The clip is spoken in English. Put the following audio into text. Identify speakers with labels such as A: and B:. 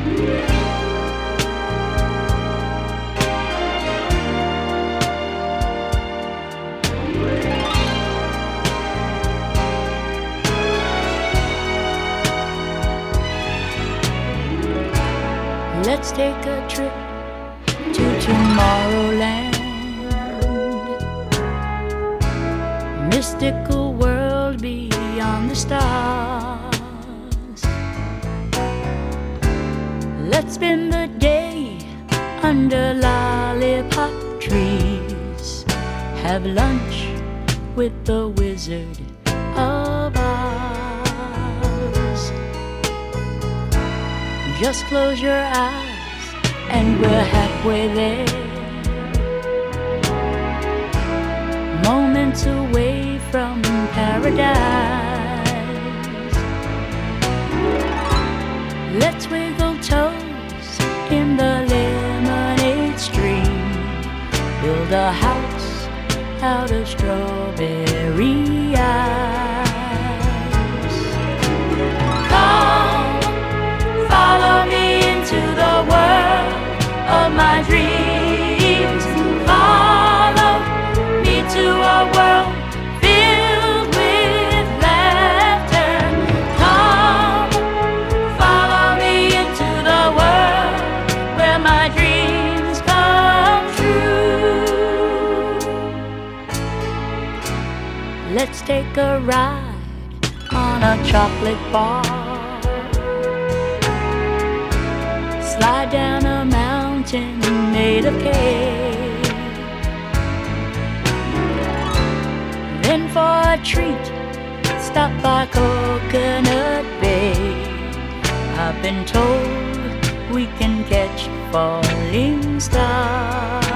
A: Let's take a trip to Tomorrowland, mystical world beyond the stars. Let's spend the day under lollipop trees, have lunch with the Wizard of Oz. Just close your eyes and we're halfway there, moments away from paradise. Let's wiggle toes in the lemonade stream, build a house out of strawberry eyes. Come, follow me into the world of my dreams. Follow me to a world filled with laughter. Come, follow me into the world where my dreams come true. Let's take a ride on a chocolate bar, slide down a mountain made of cake. Then for a treat, stop by Coconut Bay. I've been told we can catch falling stars.